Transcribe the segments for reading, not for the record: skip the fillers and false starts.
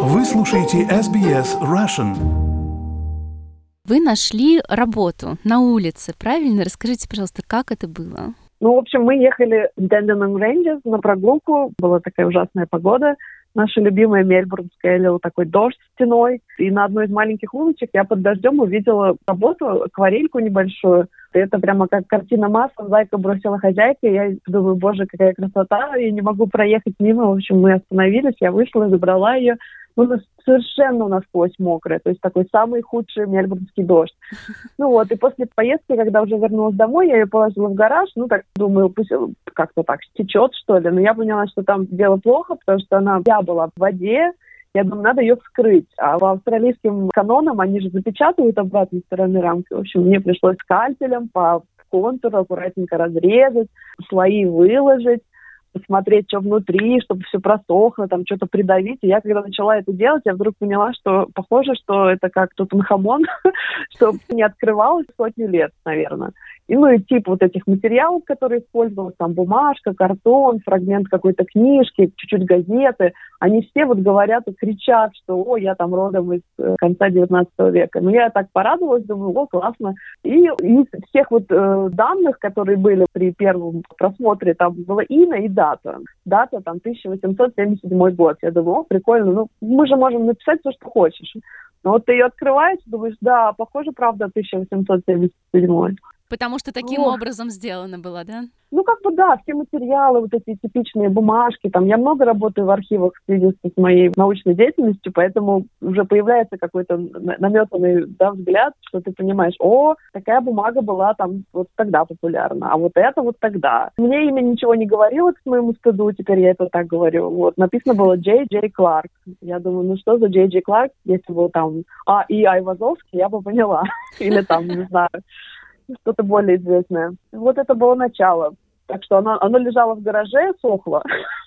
Вы слушаете SBS Russian. Вы нашли работу на улице, правильно? Расскажите, пожалуйста, как это было? В общем, мы ехали в Dandenong Ranges на прогулку. Была такая ужасная погода. Наша любимая мельбурнская, лил такой дождь стеной. И на одной из маленьких улочек я под дождем увидела работу, акварельку небольшую. И это прямо как картина маслом. Зайка бросила хозяйка. Я думаю, боже, какая красота. Я не могу проехать мимо. В общем, мы остановились. Я вышла, забрала ее. Совершенно насквозь мокрая. То есть такой самый худший мельбурнский дождь. И после поездки, когда уже вернулась домой, я ее положила в гараж. Думаю, пусть как-то так стечет, что ли. Но я поняла, что там дело плохо, потому что я была в воде. Я думаю, надо ее вскрыть. А по австралийским канонам они же запечатывают обратной стороны рамки. В общем, мне пришлось скальпелем по контуру аккуратненько разрезать, слои выложить, посмотреть, что внутри, чтобы все просохло, там что-то придавить. И я, когда начала это делать, я вдруг поняла, что похоже, что это как Тутанхамон, что не открывалось сотни лет, наверное. И тип вот этих материалов, которые использовались, там бумажка, картон, фрагмент какой-то книжки, чуть-чуть газеты, они все говорят и кричат, что я там родом из конца 19 века. Но я так порадовалась, думаю, классно. И из всех данных, которые были при первом просмотре, там было имя и дата. Дата там 1877 год. Я думаю, прикольно, мы же можем написать все, что хочешь. Но ты ее открываешь, думаешь, да, похоже, правда, 1877. Потому что таким образом сделано было, да? Да, все материалы, эти типичные бумажки. Я много работаю в архивах в связи с моей научной деятельностью, поэтому уже появляется какой-то наметанный взгляд, что ты понимаешь, такая бумага была там тогда популярна, а это тогда. Мне имя ничего не говорило, к моему стыду, теперь я это так говорю. Написано было Джей Кларк. Я думаю, что за Джей Кларк, если был там И. Айвазовский, я бы поняла. Или там, не знаю, что-то более известное. Это было начало. Так что оно лежало в гараже, сохло.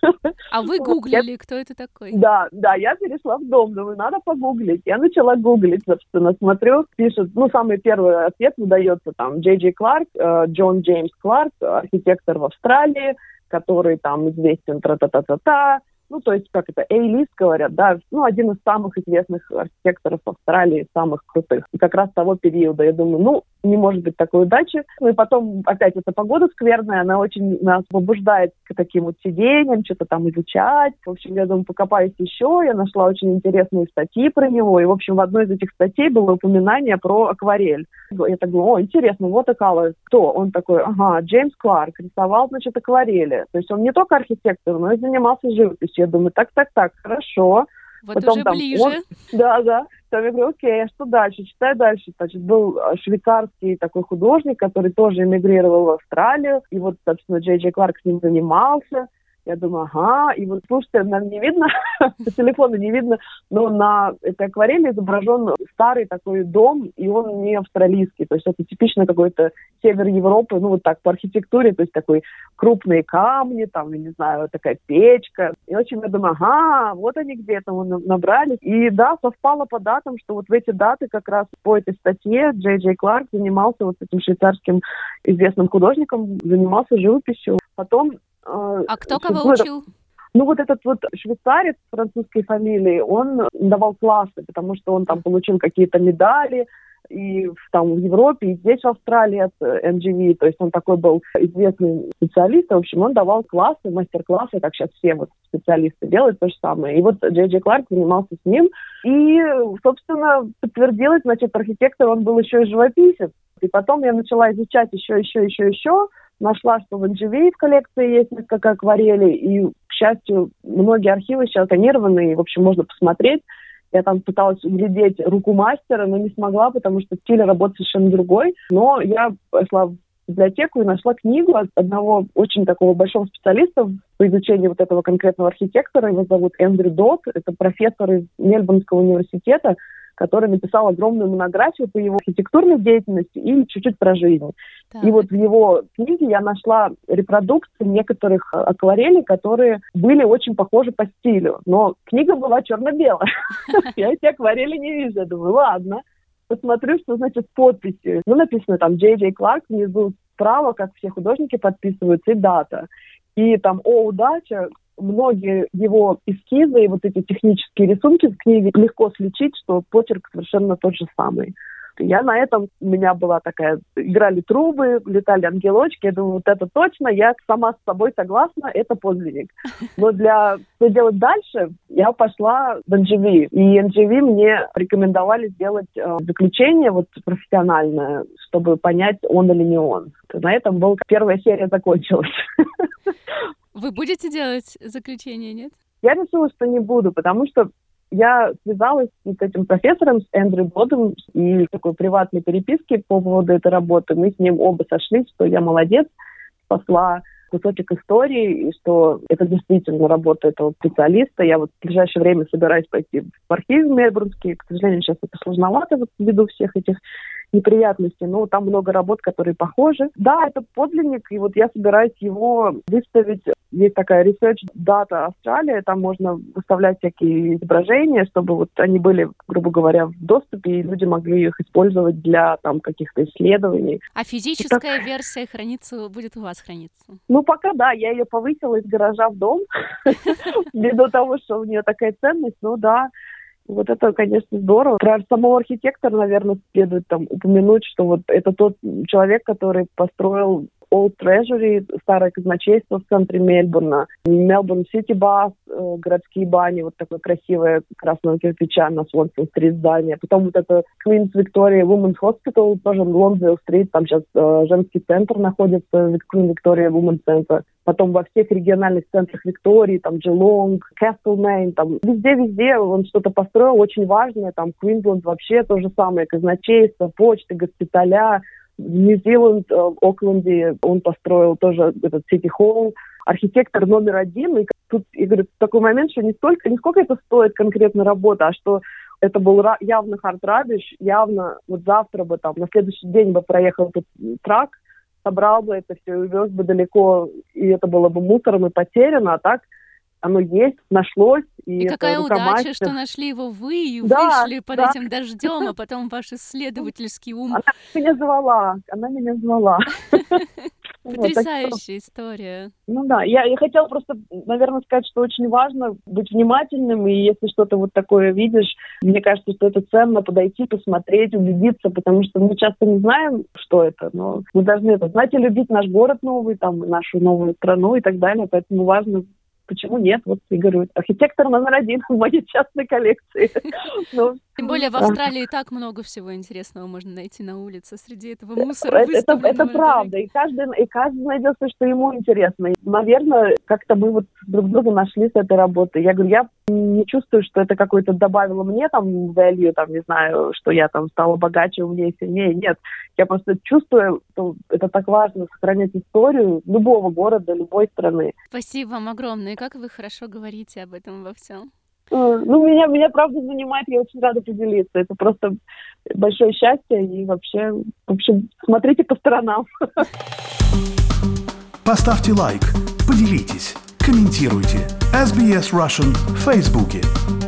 А вы гуглили, кто это такой? Да, я перешла в дом, думаю, надо погуглить. Я начала гуглить, собственно, смотрю, пишут, самый первый ответ выдается там Джей Кларк, Джон Джеймс Кларк, архитектор в Австралии, который там известен тра-та-та-та-та. То есть, как это, A-лист говорят, да, один из самых известных архитекторов Австралии, самых крутых. И как раз того периода, я думаю, не может быть такой удачи. И потом опять эта погода скверная, она очень нас побуждает к таким сидениям, что-то там изучать. В общем, я думаю, покопаюсь еще, я нашла очень интересные статьи про него, и, в общем, в одной из этих статей было упоминание про акварель. Я так думаю, интересно, watercolor, кто? Он такой, Джеймс Кларк, рисовал, акварели. То есть он не только архитектор, но и занимался живописью. Я думаю, так, хорошо. Потом, уже ближе. Да. Потом я говорю, окей, а что дальше? Читаю дальше. Значит, был швейцарский такой художник, который тоже эмигрировал в Австралию. И собственно, Джей Кларк с ним занимался. Я думаю, и слушайте, нам не видно, по телефону не видно, но на этой акварели изображен старый такой дом, и он не австралийский, то есть это типично какой-то север Европы, по архитектуре, то есть такой крупные камни, там, я не знаю, такая печка. И очень я думаю, они где-то набрали. И да, совпало по датам, что в эти даты как раз по этой статье Джей Кларк занимался этим швейцарским известным художником, занимался живописью. Потом а кто кого учил? Этот швейцарец французской фамилии, он давал классы, потому что он там получил какие-то медали и в Европе, и здесь, в Австралии от MGV, то есть он такой был известный специалист, в общем, он давал классы, мастер-классы, как сейчас все специалисты делают то же самое. И Джей Кларк занимался с ним, и, собственно, подтвердилось, архитектор, он был еще и живописец. И потом я начала изучать еще. Нашла, что в NGV в коллекции есть несколько акварелей, и, к счастью, многие архивы сейчас тонированы, и, в общем, можно посмотреть. Я там пыталась углядеть руку мастера, но не смогла, потому что стиль работы совершенно другой. Но я пошла в библиотеку и нашла книгу от одного очень такого большого специалиста по изучению этого конкретного архитектора. Его зовут Эндрю Дот, это профессор из Мельбурнского университета, который написал огромную монографию по его архитектурной деятельности и чуть-чуть про жизнь. Так. И в его книге я нашла репродукции некоторых акварелей, которые были очень похожи по стилю. Но книга была черно-белая. Я эти акварели не вижу. Я думаю, ладно, посмотрю, что значит подписи. Написано там Джей Кларк, внизу справа, как все художники подписываются, и дата. И там, удача, многие его эскизы и вот эти технические рисунки в книге легко сличить, что почерк совершенно тот же самый. Я на этом, у меня была такая, играли трубы, летали ангелочки, я думаю, вот это точно, я сама с собой согласна, это подлинник. Но что делать дальше, я пошла в NGV, и NGV мне рекомендовали сделать заключение вот профессиональное, чтобы понять, он или не он. На этом первая серия закончилась. Вы будете делать заключение, нет? Я решила, что не буду, потому что я связалась с этим профессором, с Эндрю Бодом, и в такой приватной переписке по поводу этой работы. Мы с ним оба сошлись, что я молодец, спасла кусочек истории, и что это действительно работа этого специалиста. Я вот в ближайшее время собираюсь пойти в архив мельбурнский. К сожалению, сейчас это сложновато вот ввиду всех этих неприятностей, но там много работ, которые похожи. Да, это подлинник, и вот я собираюсь его выставить. Есть такая Research Data Australia, там можно выставлять всякие изображения, чтобы вот они были, грубо говоря, в доступе, и люди могли их использовать для там каких-то исследований. А физическая версия будет у вас храниться? Ну, пока да, я ее повысила из гаража в дом, ввиду того, что у нее такая ценность, ну да. Вот это, конечно, здорово. Про самого архитектора, наверное, следует там упомянуть, что вот это тот человек, который построил Old Treasury, старое казначейство в центре Мельбурна, Melbourne City Bath, городские бани, вот такое красивое красного кирпича на Свонсон-стрит здание. Потом вот это Queen's Victoria Women's Hospital, тоже в Лонсдейл-стрит, там сейчас женский центр находится, Queen Victoria Women's Center. Потом во всех региональных центрах Виктории, там Geelong, Castlemaine, там везде-везде он что-то построил очень важное, там Квинсленд вообще то же самое, казначейство, почты, госпиталя, Нью-Зеланд, в Окленде он построил тоже этот Сити-холл, архитектор номер один. И тут, я говорю, такой момент, что не сколько это стоит конкретно работа, а что это был явно хард-рабиш, явно вот завтра бы там, на следующий день бы проехал этот трак, собрал бы это все и увез бы далеко, и это было бы мусором и потеряно, а так оно есть, нашлось. И какая удача, что нашли его вы и вышли под этим дождем, а потом ваш исследовательский ум. Она меня звала. Потрясающая история. Ну да, я хотела просто, наверное, сказать, что очень важно быть внимательным, и если что-то вот такое видишь, мне кажется, что это ценно подойти, посмотреть, убедиться, потому что мы часто не знаем, что это, но мы должны это знать и любить наш город новый, там, нашу новую страну и так далее, поэтому важно. Почему нет? Вот я говорю, архитектор номер один в моей частной коллекции. Тем более в Австралии так много всего интересного можно найти на улице среди этого мусора. Это правда. И каждый найдет то, что ему интересно. И, наверное, как-то мы вот друг друга нашли с этой работой. Я говорю, я не чувствую, что это какое-то добавило мне там value, там, не знаю, что я там стала богаче, умнее, сильнее. Нет. Я просто чувствую, что это так важно сохранять историю любого города, любой страны. Спасибо вам огромное. Как вы хорошо говорите об этом во всем. Ну, меня правда занимает, я очень рада поделиться. Это просто большое счастье, и вообще, в общем, смотрите по сторонам. Поставьте лайк, поделитесь, комментируйте. SBS Russian в Фейсбуке.